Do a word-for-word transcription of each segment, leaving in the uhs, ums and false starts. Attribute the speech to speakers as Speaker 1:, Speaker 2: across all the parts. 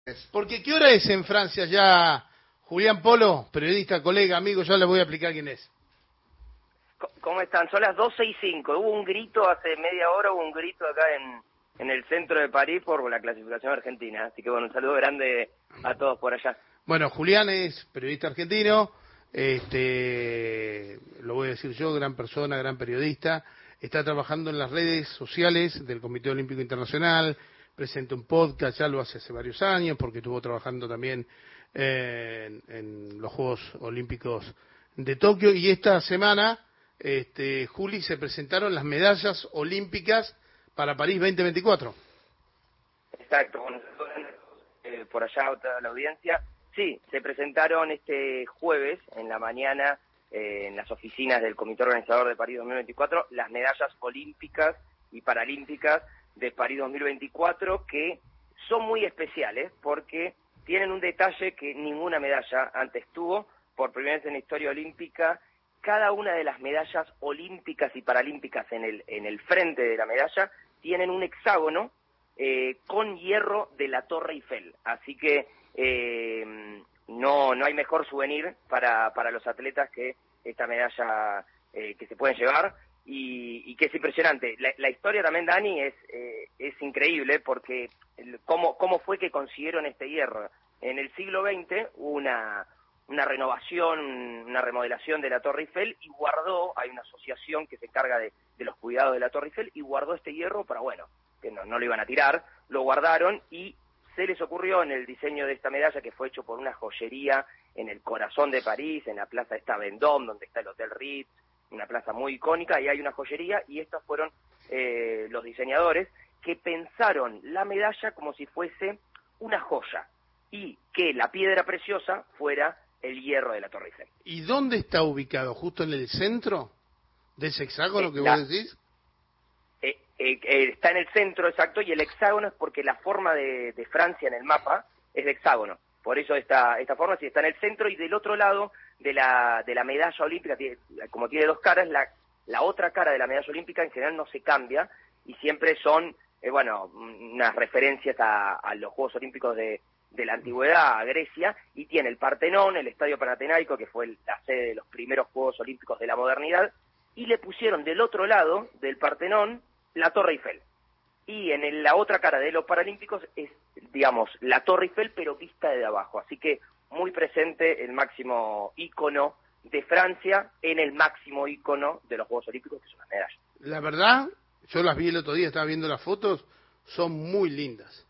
Speaker 1: Porque ¿qué hora es en Francia ya, Julián Polo, periodista, colega, amigo? Ya le voy a explicar quién es.
Speaker 2: ¿Cómo están? Son las doce y cinco. Hubo un grito hace media hora, hubo un grito acá en, en el centro de París por la clasificación argentina. Así que bueno, un saludo grande a todos por allá.
Speaker 1: Bueno, Julián es periodista argentino, este, lo voy a decir yo, gran persona, gran periodista. Está trabajando en las redes sociales del Comité Olímpico Internacional, presenta un podcast, ya lo hace hace varios años, porque estuvo trabajando también eh, en, en los Juegos Olímpicos de Tokio, y esta semana, este, Juli, se presentaron las medallas olímpicas para París veinte veinticuatro.
Speaker 2: Exacto, bueno, eh, por allá a toda la audiencia. Sí, se presentaron este jueves en la mañana eh, en las oficinas del Comité Organizador de París dos mil veinticuatro las medallas olímpicas y paralímpicas de París dos mil veinticuatro, que son muy especiales porque tienen un detalle que ninguna medalla antes tuvo. Por primera vez en la historia olímpica, cada una de las medallas olímpicas y paralímpicas en el, en el frente de la medalla tienen un hexágono eh, con hierro de la Torre Eiffel. Así que eh, no, no hay mejor souvenir para, para los atletas que esta medalla eh, que se pueden llevar. Y, y que es impresionante. La, la historia también, Dani, es eh, es increíble porque el, cómo, cómo fue que consiguieron este hierro. En el siglo veinte hubo una, una renovación, una remodelación de la Torre Eiffel y guardó, hay una asociación que se encarga de, de los cuidados de la Torre Eiffel y guardó este hierro para, bueno, que no, no lo iban a tirar, lo guardaron y se les ocurrió en el diseño de esta medalla, que fue hecho por una joyería en el corazón de París, en la plaza esta Vendôme, donde está el Hotel Ritz, una plaza muy icónica, y hay una joyería, y estos fueron eh, los diseñadores que pensaron la medalla como si fuese una joya, y que la piedra preciosa fuera el hierro de la Torre Eiffel.
Speaker 1: ¿Y dónde está ubicado? ¿Justo en el centro de ese hexágono
Speaker 2: Eh,
Speaker 1: que
Speaker 2: la,
Speaker 1: vos decís?
Speaker 2: Eh, eh, eh, está en el centro, exacto, y el hexágono es porque la forma de, de Francia en el mapa es de hexágono. Por eso esta, esta forma sí está en el centro, y del otro lado de la, de la medalla olímpica, tiene, como tiene dos caras, la, la otra cara de la medalla olímpica en general no se cambia, y siempre son, eh, bueno, unas referencias a, a los Juegos Olímpicos de, de la antigüedad, a Grecia, y tiene el Partenón, el Estadio Panatenaico, que fue la sede de los primeros Juegos Olímpicos de la modernidad, y le pusieron del otro lado del Partenón la Torre Eiffel. Y en el, la otra cara de los Paralímpicos es, digamos, la Torre Eiffel, pero vista de abajo. Así que muy presente el máximo ícono de Francia en el máximo ícono de los Juegos Olímpicos, que son las medallas.
Speaker 1: La verdad, yo las vi el otro día, estaba viendo las fotos, son muy lindas.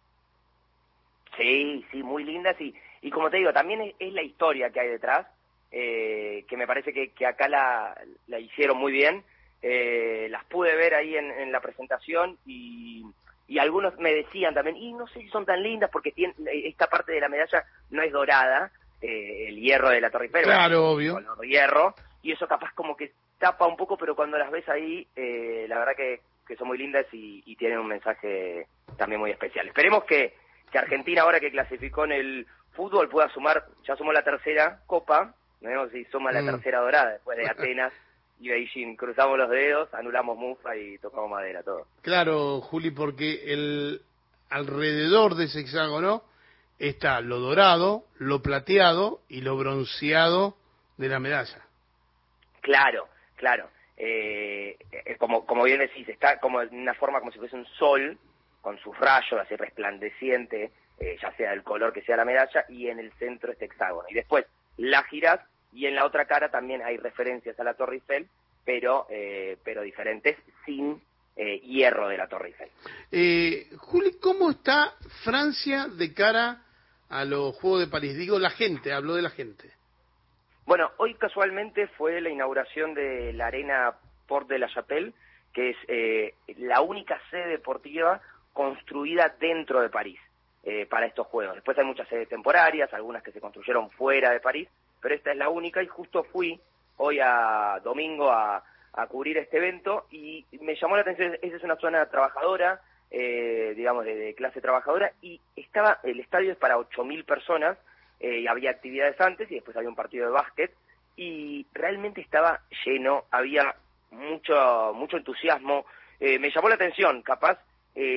Speaker 2: Sí, sí, muy lindas. Y, y como te digo, también es, es la historia que hay detrás, eh, que me parece que, que acá la, la hicieron muy bien. Eh, las pude ver ahí en, en la presentación, y, y algunos me decían también, y no sé si son tan lindas porque tiene, esta parte de la medalla no es dorada, eh, el hierro de la Torre Eiffel,
Speaker 1: Claro,
Speaker 2: ¿verdad?
Speaker 1: obvio.
Speaker 2: Color hierro, y eso capaz como que tapa un poco, pero cuando las ves ahí, eh, la verdad que, que son muy lindas y, y tienen un mensaje también muy especial. Esperemos que, que Argentina, ahora que clasificó en el fútbol, pueda sumar, ya sumó la tercera copa, veremos si suma la mm. tercera dorada después de Atenas y Beijing. Cruzamos los dedos, anulamos mufa y tocamos madera, todo.
Speaker 1: Claro, Juli, porque el alrededor de ese hexágono está lo dorado, lo plateado y lo bronceado de la medalla.
Speaker 2: Claro, claro. Eh, como, como bien decís, está como en una forma como si fuese un sol, con sus rayos así resplandeciente, eh, ya sea del color que sea la medalla, y en el centro este hexágono. Y después la girás, y en la otra cara también hay referencias a la Torre Eiffel, pero eh, pero diferentes, sin eh, hierro de la Torre Eiffel.
Speaker 1: Eh, Juli, ¿cómo está Francia de cara a los Juegos de París? Digo, la gente, hablo de la gente.
Speaker 2: Bueno, hoy casualmente fue la inauguración de la Arena Porte de la Chapelle, que es eh, la única sede deportiva construida dentro de París eh, para estos Juegos. Después hay muchas sedes temporarias, algunas que se construyeron fuera de París, pero esta es la única, y justo fui hoy a domingo a, a cubrir este evento, y me llamó la atención. Esa es una zona trabajadora, eh, digamos, de, de clase trabajadora, y estaba, el estadio es para ocho mil personas, eh, y había actividades antes, y después había un partido de básquet, y realmente estaba lleno, había mucho mucho entusiasmo. Eh, me llamó la atención, capaz, en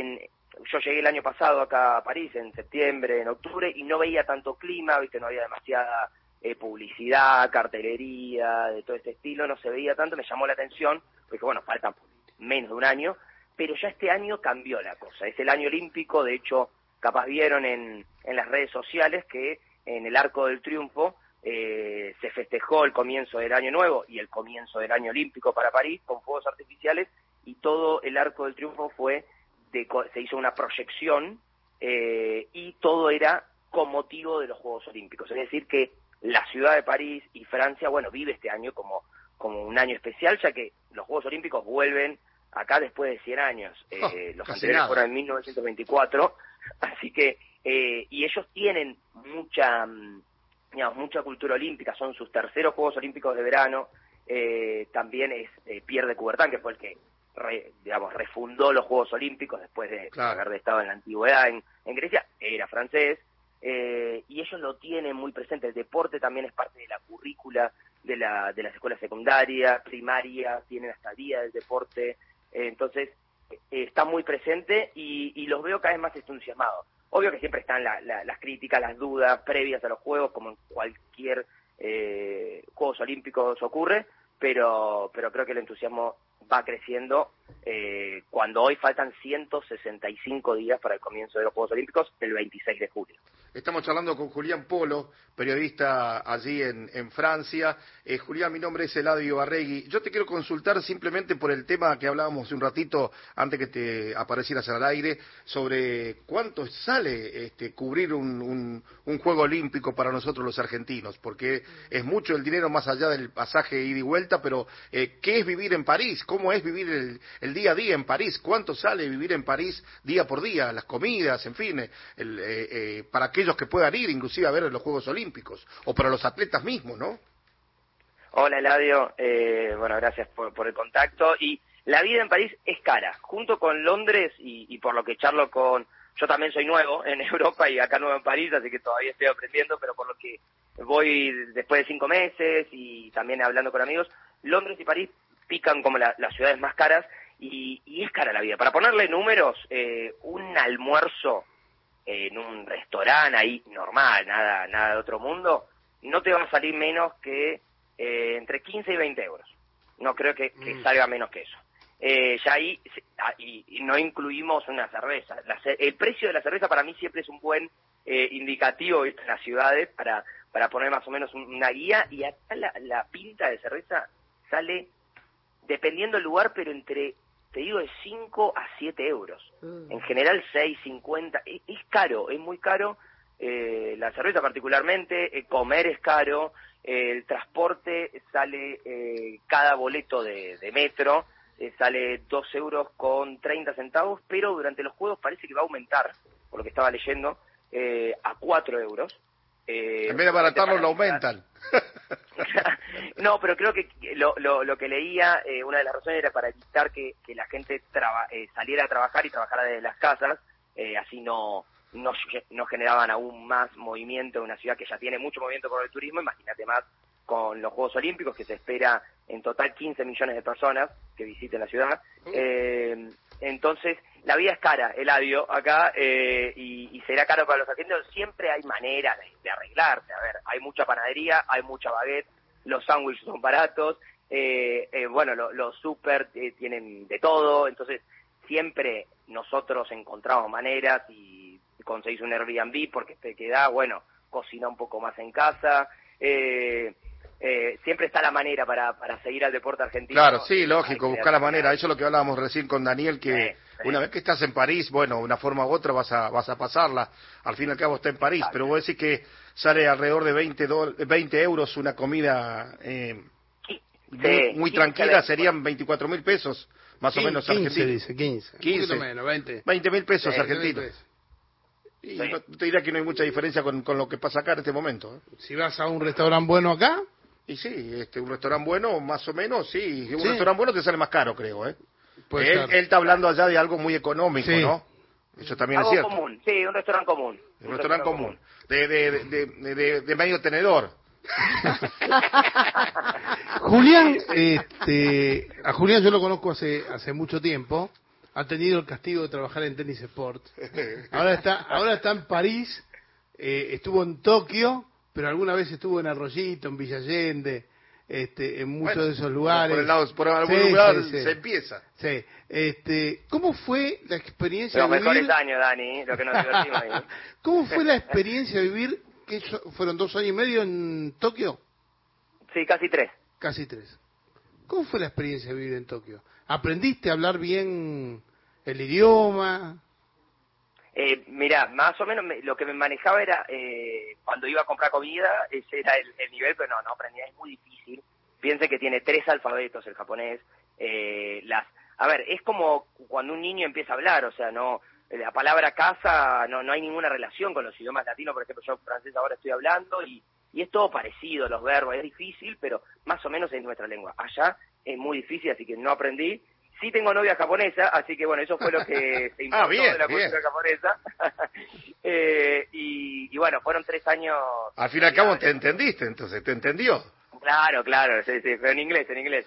Speaker 2: yo llegué el año pasado acá a París, en septiembre, en octubre, y no veía tanto clima, viste, no había demasiada eh, publicidad, cartelería, de todo este estilo, no se veía tanto, me llamó la atención, porque bueno, falta menos de un año, pero ya este año cambió la cosa, es el año olímpico, de hecho, capaz vieron en, en las redes sociales que en el Arco del Triunfo eh, se festejó el comienzo del año nuevo y el comienzo del año olímpico para París con fuegos artificiales, y todo el Arco del Triunfo fue, de, se hizo una proyección eh, y todo era con motivo de los Juegos Olímpicos, es decir que la ciudad de París y Francia, bueno, vive este año como, como un año especial, ya que los Juegos Olímpicos vuelven acá después de cien años, eh,
Speaker 3: oh,
Speaker 2: los anteriores fueron en mil novecientos veinticuatro, así que, eh, y ellos tienen mucha, digamos, mucha cultura olímpica, son sus terceros Juegos Olímpicos de verano, eh, también es eh, Pierre de Coubertin, que fue el que, re, digamos, refundó los Juegos Olímpicos después de
Speaker 3: claro.
Speaker 2: haber estado en la antigüedad en, en Grecia, era francés, eh, y ellos lo tienen muy presente, el deporte también es parte de la currícula de, la, de las escuelas secundarias, primarias, tienen hasta día del deporte, eh, entonces eh, está muy presente y, y los veo cada vez más entusiasmados. Obvio que siempre están la, la, las críticas, las dudas previas a los Juegos, como en cualquier eh, Juegos Olímpicos ocurre, pero, pero creo que el entusiasmo va creciendo eh, cuando hoy faltan ciento sesenta y cinco días para el comienzo de los Juegos Olímpicos, el veintiséis de julio.
Speaker 3: Estamos charlando con Julián Polo, periodista allí en, en Francia. Eh, Julián, mi nombre es Eladio Arregui. Yo te quiero consultar simplemente por el tema que hablábamos hace un ratito, antes que te aparecieras al aire, sobre cuánto sale este, cubrir un, un, un Juego Olímpico para nosotros los argentinos, porque es mucho el dinero más allá del pasaje ida y vuelta, pero eh, ¿qué es vivir en París? ¿Cómo es vivir el, el día a día en París? ¿Cuánto sale vivir en París día por día? Las comidas, en fin, el, eh, eh, para aquellos que puedan ir inclusive a ver los Juegos Olímpicos, o para los atletas mismos, ¿no?
Speaker 2: Hola Eladio, eh, bueno, gracias por, por el contacto. Y la vida en París es cara, junto con Londres, y, y por lo que charlo con... Yo también soy nuevo en Europa y acá nuevo en París, así que todavía estoy aprendiendo, pero por lo que voy después de cinco meses y también hablando con amigos, Londres y París pican como la, las ciudades más caras, y, y es cara la vida. Para ponerle números, eh, un almuerzo en un restaurante ahí normal, nada nada de otro mundo, no te va a salir menos que eh, entre quince y veinte euros. No creo que, que mm. salga menos que eso. Eh, ya ahí, y, y no incluimos una cerveza. La, el precio de la cerveza para mí siempre es un buen eh, indicativo, ¿viste?, en las ciudades para, para poner más o menos una guía, y acá la, la pinta de cerveza sale, dependiendo del lugar, pero entre... te digo, de cinco a siete euros. Mm. En general seis, cincuenta. Es, es caro, es muy caro. Eh, la cerveza particularmente, eh, comer es caro. Eh, el transporte sale, eh, cada boleto de, de metro, eh, sale dos euros con treinta centavos, pero durante los Juegos parece que va a aumentar, por lo que estaba leyendo, eh, a cuatro euros. Eh,
Speaker 3: en vez de abaratarlo, lo aumentan.
Speaker 2: No, pero creo que lo, lo, lo que leía, eh, una de las razones era para evitar que, que la gente traba, eh, saliera a trabajar y trabajara desde las casas, eh, así no, no, no generaban aún más movimiento en una ciudad que ya tiene mucho movimiento por el turismo. Imagínate más con los Juegos Olímpicos, que se espera en total quince millones de personas que visiten la ciudad. Eh, entonces, la vida es cara, Eladio, acá, eh, y, y será caro para los argentinos. Siempre hay manera de, de arreglarse. A ver, hay mucha panadería, hay mucha baguette, los sándwiches son baratos, eh, eh, bueno, los lo súper eh, tienen de todo, entonces siempre nosotros encontramos maneras, y conseguís un Airbnb porque te queda, bueno, cocina un poco más en casa, eh, eh, siempre está la manera para, para seguir al deporte argentino.
Speaker 3: Claro, sí, lógico, buscar la manera. Eso es lo que hablábamos recién con Daniel, que eh, sí. una vez que estás en París, bueno, una forma u otra vas a vas a pasarla. Al fin y al cabo está en París, exacto. Pero vos decís que sale alrededor de veinte, do, veinte euros una comida eh, sí, muy, muy tranquila, serían veinticuatro mil pesos, más
Speaker 1: quince,
Speaker 3: o menos
Speaker 1: argentinos.
Speaker 3: quince,
Speaker 1: dice, quince.
Speaker 3: quince.
Speaker 1: Menos, veinte.
Speaker 3: veinte mil pesos
Speaker 1: sí,
Speaker 3: argentinos. Y sí. no, te diría que no hay mucha diferencia con, con lo que pasa acá en este momento. ¿eh?
Speaker 1: Si vas a un restaurante bueno acá...
Speaker 3: Y sí, este, un restaurante bueno, más o menos, sí. Un
Speaker 1: sí.
Speaker 3: restaurante bueno te sale más caro, creo, ¿eh?
Speaker 1: Él,
Speaker 3: él está hablando allá de algo muy económico, sí. ¿no? Eso también
Speaker 2: algo
Speaker 3: es cierto.
Speaker 2: Común, sí, un restaurante común.
Speaker 3: Un, un restaurante común. común. De, de, de, de, de, de medio tenedor.
Speaker 1: Julián, este, a Julián yo lo conozco hace hace mucho tiempo. ha tenido el castigo de trabajar en Tenis Sport. Ahora está, ahora está en París, eh, estuvo en Tokio, pero alguna vez estuvo en Arroyito, en Villa Allende, este, en muchos
Speaker 3: bueno,
Speaker 1: de esos lugares.
Speaker 3: Por, el lado, por algún
Speaker 1: sí,
Speaker 3: lugar
Speaker 1: sí, sí.
Speaker 3: se empieza.
Speaker 1: Sí. Este, ¿cómo fue la experiencia
Speaker 2: Los
Speaker 1: de vivir?
Speaker 2: mejores años, Dani, lo que nos divertimos ahí.
Speaker 1: ¿Cómo fue la experiencia de vivir, que eso- fueron dos años y medio en Tokio?
Speaker 2: Sí, casi tres.
Speaker 1: Casi tres. ¿Cómo fue la experiencia de vivir en Tokio? ¿Aprendiste a hablar bien el idioma?
Speaker 2: Eh, mirá, más o menos me, lo que me manejaba era, eh, cuando iba a comprar comida, ese era el, el nivel, pero no, no aprendía, es muy difícil. Piense que tiene tres alfabetos el japonés. Eh, las, a ver, es como cuando un niño empieza a hablar, o sea, no, la palabra casa no, no hay ninguna relación con los idiomas latinos, por ejemplo, yo francés ahora estoy hablando y, y es todo parecido, los verbos, es difícil, pero más o menos es nuestra lengua. Allá es muy difícil, así que no aprendí. Sí tengo novia japonesa, así que bueno, eso fue lo que se importó
Speaker 3: Ah, bien,
Speaker 2: de la
Speaker 3: bien.
Speaker 2: cultura japonesa. eh, y, y bueno, fueron tres años...
Speaker 3: Al fin y al cabo te entendiste, entonces, ¿te entendió?
Speaker 2: Claro, claro, sí, sí, pero en inglés, en inglés.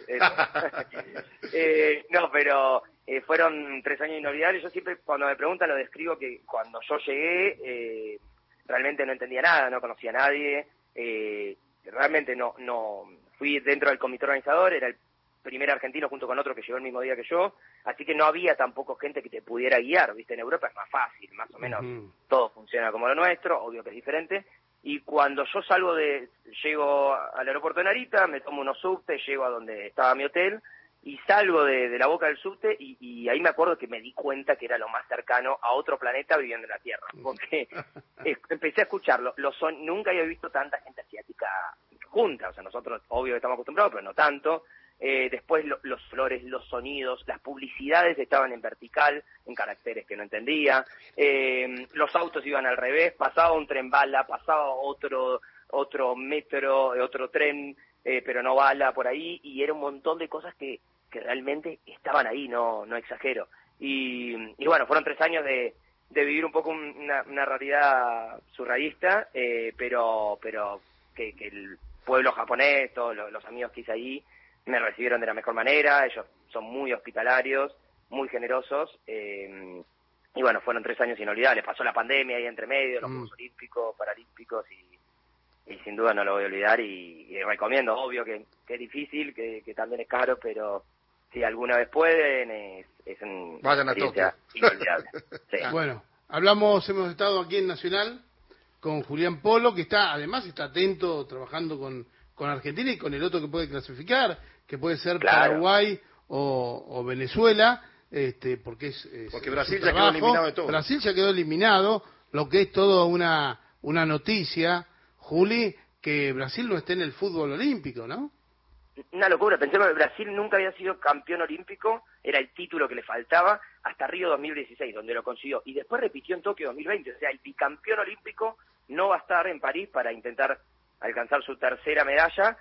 Speaker 2: eh, no, pero eh, fueron tres años inolvidables. Yo siempre, cuando me preguntan, lo describo que cuando yo llegué, eh, realmente no entendía nada, no conocía a nadie. Eh, realmente no, no fui dentro del comité organizador, era el primer argentino junto con otro que llegó el mismo día que yo, así que no había tampoco gente que te pudiera guiar, ¿viste? En Europa es más fácil, más o menos
Speaker 1: Uh-huh.
Speaker 2: todo funciona como lo nuestro, obvio que es diferente. Y cuando yo salgo de, llego al aeropuerto de Narita, me tomo unos subtes, llego a donde estaba mi hotel y salgo de, de la boca del subte y, y ahí me acuerdo que me di cuenta que era lo más cercano a otro planeta viviendo en la Tierra, porque eh, empecé a escucharlo. Los son, nunca había visto tanta gente asiática junta, o sea, nosotros obvio que estamos acostumbrados, pero no tanto. Eh, después lo, los flores, los sonidos, las publicidades estaban en vertical, en caracteres que no entendía, eh, los autos iban al revés, pasaba un tren bala, pasaba otro otro metro, otro tren, eh, pero no bala por ahí, y era un montón de cosas que, que realmente estaban ahí, no no exagero. Y, y bueno, fueron tres años de, de vivir un poco una, una realidad surrealista, eh, pero pero que, que el pueblo japonés, todos los, los amigos que hice ahí, me recibieron de la mejor manera, ellos son muy hospitalarios, muy generosos, eh, y bueno, fueron tres años inolvidables. Pasó la pandemia ahí entre medio, los
Speaker 1: Mm.
Speaker 2: Juegos Olímpicos, Paralímpicos, y, y sin duda no lo voy a olvidar, y, y recomiendo, obvio que, que es difícil, que, que también es caro, pero si alguna vez pueden, es, es una
Speaker 3: Vayan a
Speaker 2: experiencia
Speaker 3: Tokio.
Speaker 2: inolvidable. Sí.
Speaker 1: Bueno, hablamos, hemos estado aquí en Nacional con Julián Polo, que está, además está atento, trabajando con, con Argentina y con el otro que puede clasificar, que puede ser
Speaker 2: Claro.
Speaker 1: Paraguay o, o Venezuela, este, porque es, es
Speaker 3: Porque
Speaker 1: su
Speaker 3: Brasil ya quedó
Speaker 1: trabajo.
Speaker 3: eliminado de todo.
Speaker 1: Brasil ya quedó eliminado, lo que es todo una, una noticia, Juli, que Brasil no esté en el fútbol olímpico, ¿no?
Speaker 2: Una locura, pensemos que Brasil nunca había sido campeón olímpico, era el título que le faltaba, hasta Río dos mil dieciséis, donde lo consiguió, y después repitió en Tokio dos mil veinte, o sea, el bicampeón olímpico no va a estar en París para intentar alcanzar su tercera medalla,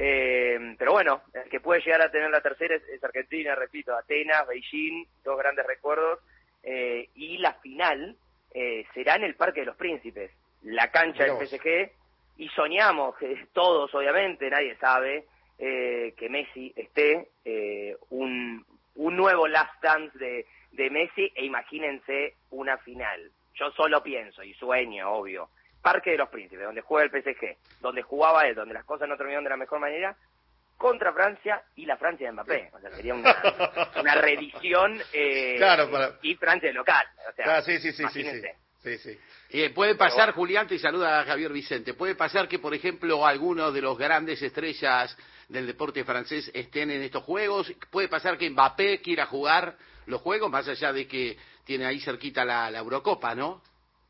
Speaker 2: eh, pero bueno, el que puede llegar a tener la tercera es, es Argentina, repito, Atenas, Beijing, dos grandes recuerdos, eh, y la final eh, será en el Parque de los Príncipes, la cancha del P S G, y soñamos, que todos obviamente, nadie sabe, eh, que Messi esté, eh, un, un nuevo Last Dance de, de Messi, e imagínense una final. Yo solo pienso, y sueño, obvio, Parque de los Príncipes, donde juega el P S G, donde jugaba él, donde las cosas no terminaron de la mejor manera, contra Francia y la Francia de Mbappé. O sea, sería una, una reedición eh,
Speaker 3: Claro, para-
Speaker 2: y Francia de local. O sea,
Speaker 3: Ah, sí, sí, sí, sí, sí.
Speaker 2: imagínense.
Speaker 3: Sí, sí.
Speaker 4: Eh, puede pasar, Julián, te saluda Javier Vicente, puede pasar que, por ejemplo, algunos de los grandes estrellas del deporte francés estén en estos juegos, puede pasar que Mbappé quiera jugar los juegos, más allá de que tiene ahí cerquita la, la Eurocopa, ¿no?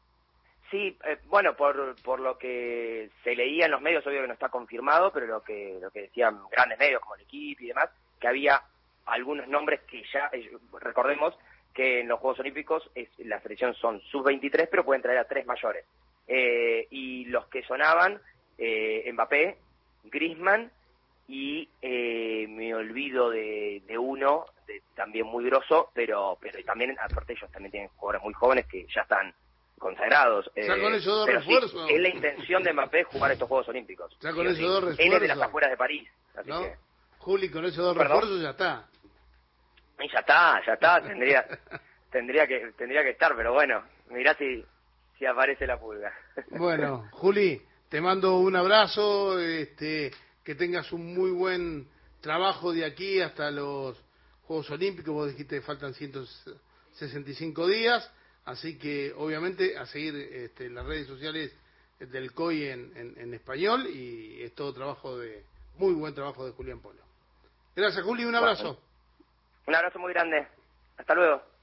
Speaker 2: Sí, eh, bueno, por, por lo que se leía en los medios, obvio que no está confirmado, pero lo que lo que decían grandes medios como el equipo y demás, que había algunos nombres que ya, eh, recordemos que en los Juegos Olímpicos es, la selección son sub veintitrés, pero pueden traer a tres mayores. Eh, y los que sonaban, eh, Mbappé, Griezmann y eh, me olvido de, de uno, de, también muy grosso, pero pero también, aparte ellos también tienen jugadores muy jóvenes que ya están consagrados.
Speaker 1: Ya con esos dos
Speaker 2: pero sí,
Speaker 1: refuerzos.
Speaker 2: es la intención de Mbappé jugar estos Juegos Olímpicos.
Speaker 1: Ya con
Speaker 2: Sí o
Speaker 1: esos
Speaker 2: sí.
Speaker 1: dos
Speaker 2: Él es de las
Speaker 1: refuerzos.
Speaker 2: afueras de París, así
Speaker 1: ¿No?
Speaker 2: que...
Speaker 1: Juli, con esos dos
Speaker 2: ¿Perdón?
Speaker 1: refuerzos ya está.
Speaker 2: Y ya está, ya está, tendría tendría que tendría que estar, pero bueno, mirá si, si aparece la pulga.
Speaker 1: Bueno, Juli, te mando un abrazo, este, que tengas un muy buen trabajo de aquí hasta los Juegos Olímpicos. Vos dijiste que faltan ciento sesenta y cinco días, así que obviamente a seguir este, las redes sociales del C O I en, en, en español, y es todo trabajo de, muy buen trabajo de Julián Polo. Gracias, Juli, un abrazo.
Speaker 2: Un abrazo muy grande, hasta luego.